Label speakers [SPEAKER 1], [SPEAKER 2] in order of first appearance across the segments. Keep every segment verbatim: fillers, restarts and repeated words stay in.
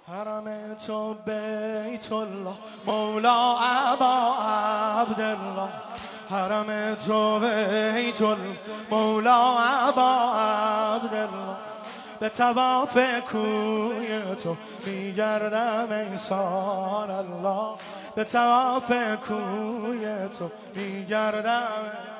[SPEAKER 1] حرم تو بیت الله مولا ابا عبدالله، حرم تو بیت الله مولا ابا عبدالله. به طواف کوی تو میگردم انسان الله، به طواف کوی تو میگردم.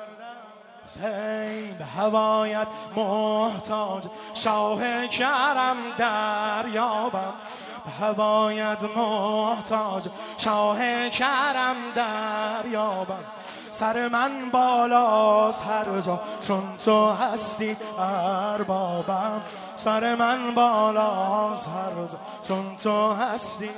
[SPEAKER 1] حسین به هوایت محتاج شاه کرم دریابم، به هوایت محتاج شاه کرم دریابم. سر من بالاست هر جا چون تو هستی اربابم، سر من بالاست هر جا چون تو هستی.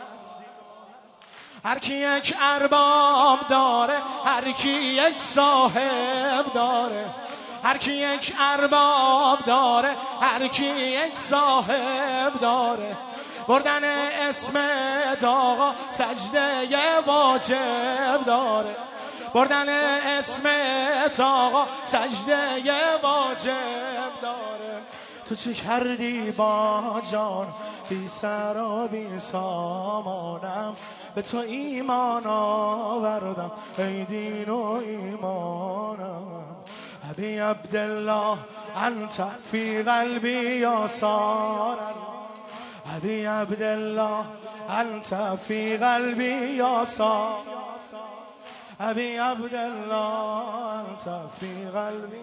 [SPEAKER 1] هر کی یک ارباب داره، هر کی یک صاحب داره، هر کی یک ارباب داره، هر کی یک صاحب داره. بردن اسم آقا سجده واجب داره، بردن اسم آقا سجده واجب داره. تو چه کردی با جان بی سر و بی سامانم، به تو ایمان آوردم ای دین و ایمانم. ابی عبدالله انت فی قلبی یا سارا، ابی عبدالله انت فی قلبی یا سارا، ابی عبدالله انت فی قلبی.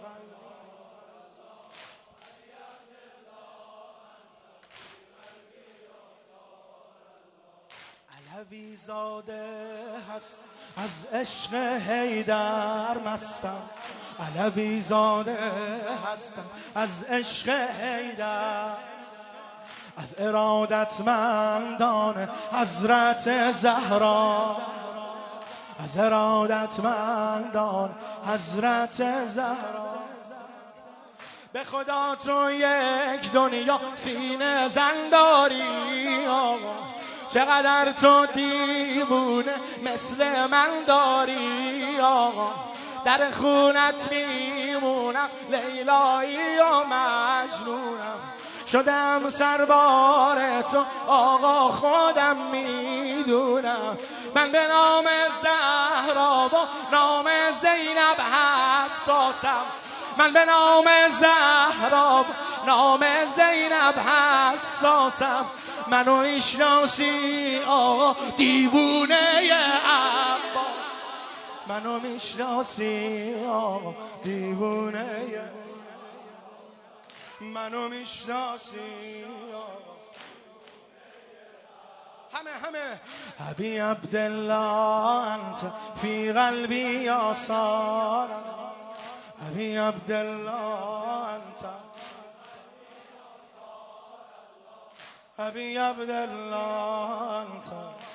[SPEAKER 1] علوی زاده هست از عشق حیدر مستم، علوی زاده هستم از عشق حیدر، از ارادتمندان حضرت زهرا، از ارادتمندان حضرت زهرا. به خدا تو یک دنیا سینه زن داری آقا، چقدر تو دیوونه مثل من داری آقا. در خونت میمونم لیلایی و مجنونم، شدم سربار تو آقا خودم میدونم. من به نام زهرا و نام زینب حساسم، من به نام زهرا و نام زینب حساسم. منو میشناسی آقا دیوونه عبا، منو میشناسی آقا دیوونه، منو میشناسی آقا. همه همه ابی عبدالله انت فی قلبی یا سارا، ابی عبدالله انت، ابی عبدالله انت.